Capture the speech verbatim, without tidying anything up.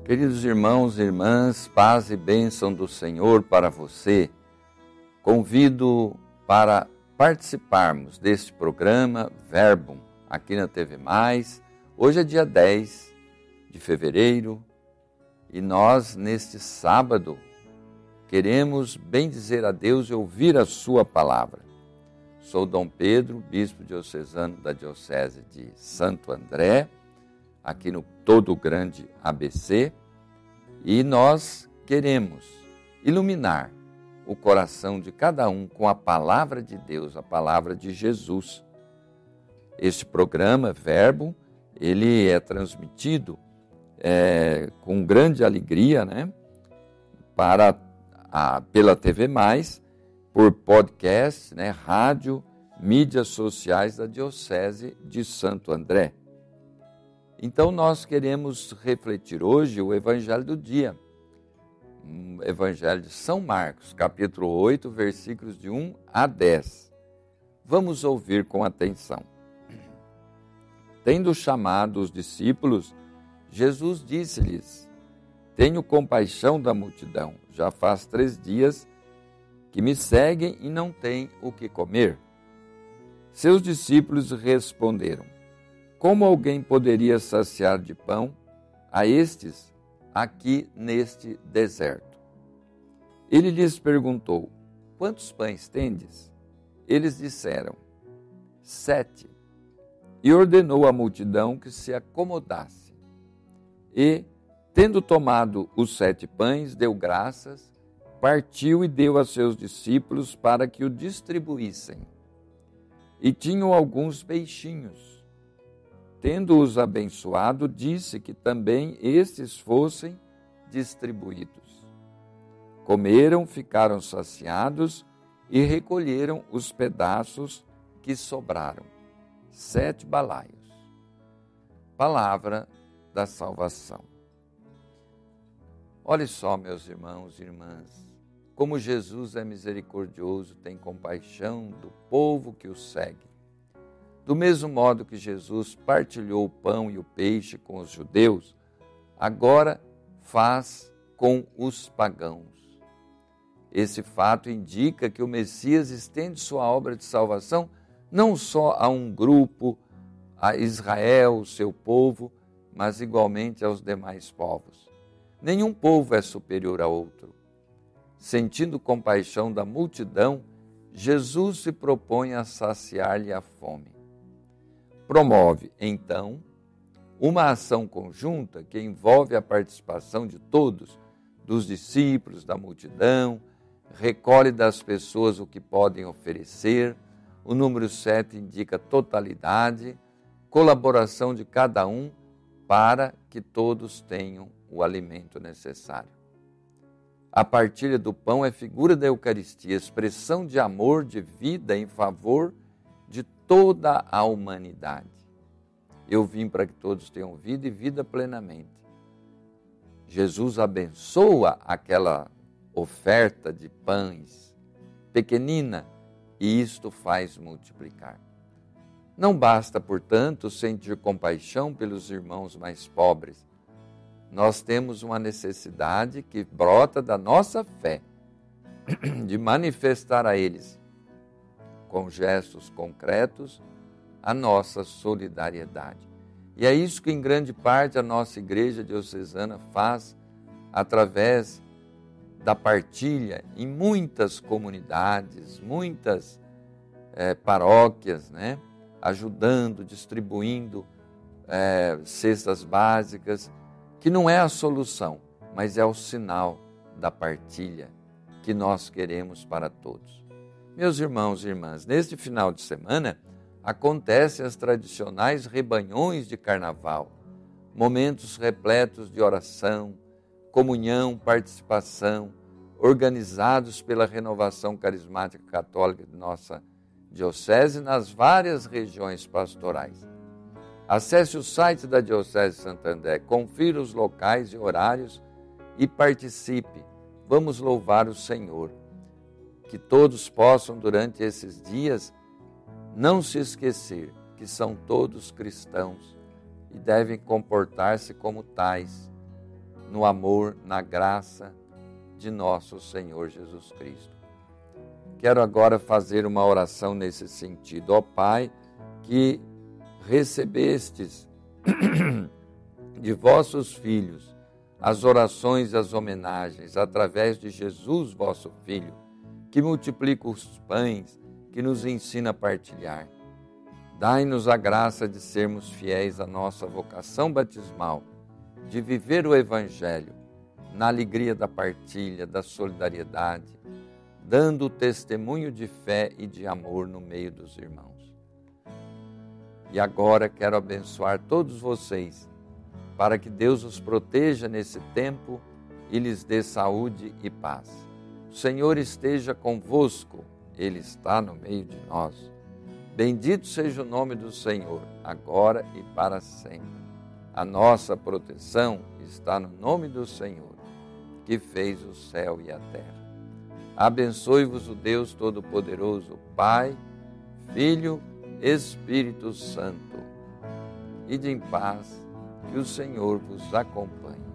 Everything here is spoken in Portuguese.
Queridos irmãos e irmãs, paz e bênção do Senhor para você. Convido para participarmos deste programa Verbum, aqui na T V Mais. Hoje é dia dez de fevereiro e nós, neste sábado, queremos bendizer a Deus e ouvir a sua palavra. Sou Dom Pedro, bispo diocesano da Diocese de Santo André, aqui no Todo Grande A B C, e nós queremos iluminar o coração de cada um com a palavra de Deus, a palavra de Jesus. Este programa, Verbo, ele é transmitido é, com grande alegria, né, para a, pela T V Mais, por podcast, né, rádio, mídias sociais da Diocese de Santo André. Então nós queremos refletir hoje o Evangelho do dia, o Evangelho de São Marcos, capítulo oito, versículos de um a dez. Vamos ouvir com atenção. Tendo chamado os discípulos, Jesus disse-lhes: Tenho compaixão da multidão, já faz três dias que me seguem e não têm o que comer. Seus discípulos responderam: Como alguém poderia saciar de pão a estes aqui neste deserto? Ele lhes perguntou: Quantos pães tendes? Eles disseram: Sete. E ordenou à multidão que se acomodasse. E, tendo tomado os sete pães, deu graças, partiu e deu a seus discípulos para que o distribuíssem. E tinham alguns peixinhos. Tendo-os abençoado, disse que também estes fossem distribuídos. Comeram, ficaram saciados e recolheram os pedaços que sobraram, sete balaios. Palavra da salvação. Olhe só, meus irmãos e irmãs, como Jesus é misericordioso, tem compaixão do povo que o segue. Do mesmo modo que Jesus partilhou o pão e o peixe com os judeus, agora faz com os pagãos. Esse fato indica que o Messias estende sua obra de salvação não só a um grupo, a Israel, o seu povo, mas igualmente aos demais povos. Nenhum povo é superior a outro. Sentindo compaixão da multidão, Jesus se propõe a saciar-lhe a fome. Promove, então, uma ação conjunta que envolve a participação de todos, dos discípulos, da multidão, recolhe das pessoas o que podem oferecer. O número sete indica totalidade, colaboração de cada um para que todos tenham o alimento necessário. A partilha do pão é figura da Eucaristia, expressão de amor, de vida em favor de toda a humanidade. Eu vim para que todos tenham vida e vida plenamente. Jesus abençoa aquela oferta de pães pequenina e isto faz multiplicar. Não basta, portanto, sentir compaixão pelos irmãos mais pobres. Nós temos uma necessidade que brota da nossa fé, de manifestar a eles, com gestos concretos, a nossa solidariedade. E é isso que, em grande parte, a nossa Igreja Diocesana faz através da partilha em muitas comunidades, muitas é, paróquias, né? Ajudando, distribuindo é, cestas básicas, que não é a solução, mas é o sinal da partilha que nós queremos para todos. Meus irmãos e irmãs, neste final de semana acontecem as tradicionais rebanhões de carnaval, momentos repletos de oração, comunhão, participação, organizados pela Renovação Carismática Católica de nossa Diocese nas várias regiões pastorais. Acesse o site da Diocese de Santo André, confira os locais e horários e participe. Vamos louvar o Senhor. Que todos possam, durante esses dias, não se esquecer que são todos cristãos e devem comportar-se como tais, no amor, na graça de nosso Senhor Jesus Cristo. Quero agora fazer uma oração nesse sentido. Ó Pai, que recebestes de vossos filhos as orações e as homenagens através de Jesus, vosso Filho, que multiplica os pães, que nos ensina a partilhar. Dai-nos a graça de sermos fiéis à nossa vocação batismal, de viver o Evangelho na alegria da partilha, da solidariedade, dando o testemunho de fé e de amor no meio dos irmãos. E agora quero abençoar todos vocês, para que Deus os proteja nesse tempo e lhes dê saúde e paz. O Senhor esteja convosco, Ele está no meio de nós. Bendito seja o nome do Senhor, agora e para sempre. A nossa proteção está no nome do Senhor, que fez o céu e a terra. Abençoe-vos o Deus Todo-Poderoso, Pai, Filho, Espírito Santo. Ide em paz, que o Senhor vos acompanhe.